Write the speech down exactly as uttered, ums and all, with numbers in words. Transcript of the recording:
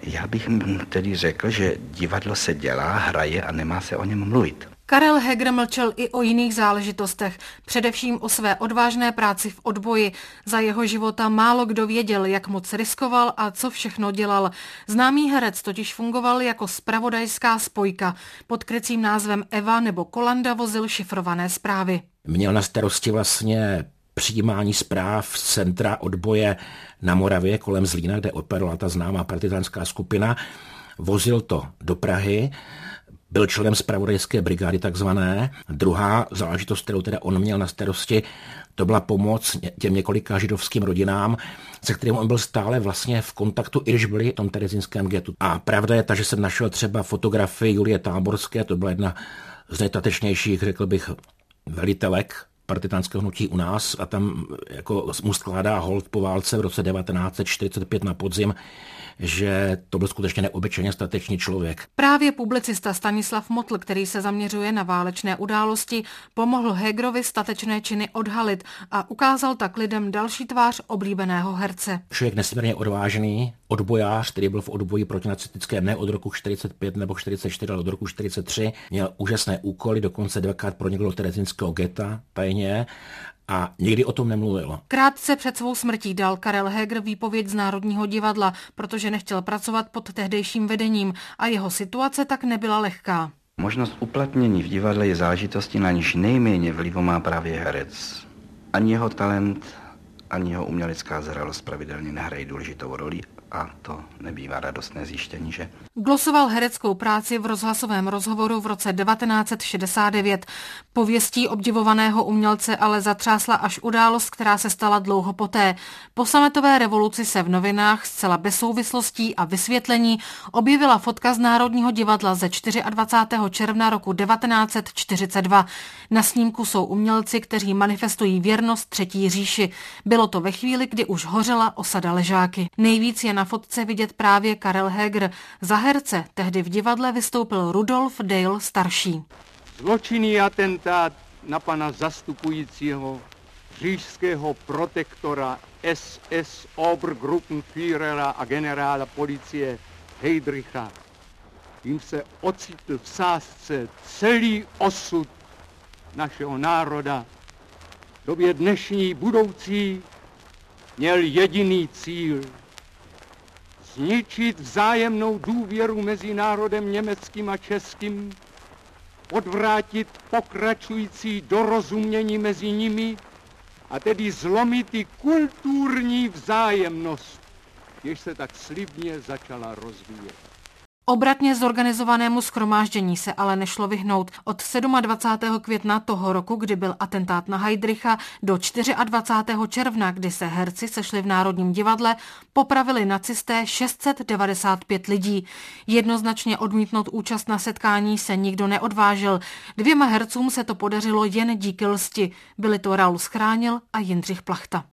Já bych tedy řekl, že divadlo se dělá, hraje a nemá se o něm mluvit. Karel Heger mlčel i o jiných záležitostech, především o své odvážné práci v odboji. Za jeho života málo kdo věděl, jak moc riskoval a co všechno dělal. Známý herec totiž fungoval jako zpravodajská spojka. Pod krycím názvem Eva nebo Kolanda vozil šifrované zprávy. Měl na starosti vlastně přijímání zpráv z centra odboje na Moravě kolem Zlína, kde operovala ta známá partizánská skupina. Vozil to do Prahy, byl členem zpravodajské brigády takzvané. Druhá záležitost, kterou teda on měl na starosti, to byla pomoc těm několika židovským rodinám, se kterým on byl stále vlastně v kontaktu, i když byli v tom terezínském getu. A pravda je ta, že jsem našel třeba fotografii Julie Táborské, to byla jedna z nejtatečnějších, řekl bych, velitelek partizánského hnutí u nás, a tam jako mu skládá hold po válce v roce devatenáct set čtyřicet pět na podzim, že to byl skutečně neobyčejně statečný člověk. Právě publicista Stanislav Motl, který se zaměřuje na válečné události, pomohl Hegerovi statečné činy odhalit a ukázal tak lidem další tvář oblíbeného herce. Člověk nesmírně odvážný, odbojář, který byl v odboji protinacistickém ne od roku čtyřicet pět nebo čtyřicet čtyři, ale od roku čtyřicet tři, měl úžasné úkoly, dokonce dvakrát pronikl do terezínského geta tajně a nikdy o tom nemluvil. Krátce před svou smrtí dal Karel Heger výpověď z Národního divadla, protože nechtěl pracovat pod tehdejším vedením a jeho situace tak nebyla lehká. Možnost uplatnění v divadle je záležitostí, na níž nejméně vlivu má právě herec. Ani jeho talent, ani jeho umělecká zralost pravidelně nehrají důležitou roli a to nebývá radostné zjištění, že? Glosoval hereckou práci v rozhlasovém rozhovoru v roce devatenáct set šedesát devět. Pověstí obdivovaného umělce ale zatřásla až událost, která se stala dlouho poté. Po sametové revoluci se v novinách zcela bez souvislostí a vysvětlení objevila fotka z Národního divadla ze dvacátého čtvrtého června roku devatenáct set čtyřicet dva. Na snímku jsou umělci, kteří manifestují věrnost Třetí říši. Bylo to ve chvíli, kdy už hořela osada Ležáky. Nejvíc je na fotce vidět právě Karel Heger. Za herce tehdy v divadle vystoupil Rudolf Dale starší. Zločinný atentát na pana zastupujícího říšského protektora S S Obergruppenführera a generála policie Heydricha. Jím se ocitl v sázce celý osud našeho národa. V době dnešní budoucí měl jediný cíl: zničit vzájemnou důvěru mezi národem německým a českým, odvrátit pokračující dorozumění mezi nimi a tedy zlomit i kulturní vzájemnost, jež se tak slibně začala rozvíjet. Obratně zorganizovanému shromáždění se ale nešlo vyhnout. Od dvacátého sedmého května toho roku, kdy byl atentát na Heydricha, do dvacátého čtvrtého června, kdy se herci sešli v Národním divadle, popravili nacisté šest set devadesát pět lidí. Jednoznačně odmítnout účast na setkání se nikdo neodvážil. Dvěma hercům se to podařilo jen díky lsti. Byli to Raul Schránil a Jindřich Plachta.